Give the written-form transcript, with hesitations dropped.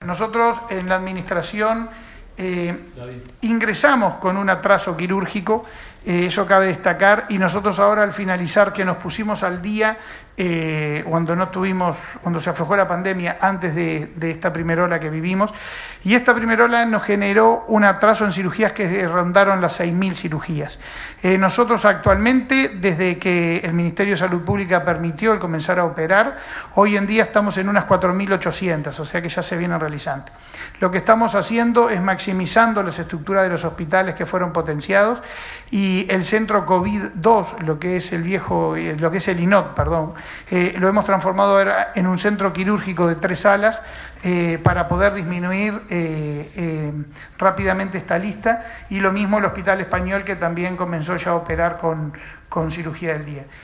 nosotros en la administración ingresamos con un atraso quirúrgico, eso cabe destacar, y nosotros ahora al finalizar que nos pusimos al día cuando se aflojó la pandemia antes de esta primera ola que vivimos, y esta primera ola nos generó un atraso en cirugías que rondaron las 6.000 cirugías. Nosotros actualmente, desde que el Ministerio de Salud Pública permitió el comenzar a operar, hoy en día estamos en unas 4.800, o sea que ya se vienen realizando. Lo que estamos haciendo es maximizando las estructuras de los hospitales que fueron potenciados, y el centro COVID-2, lo que es el INOC, lo hemos transformado ahora en un centro quirúrgico de 3 salas para poder disminuir rápidamente esta lista, y lo mismo el Hospital Español, que también comenzó ya a operar con cirugía del día.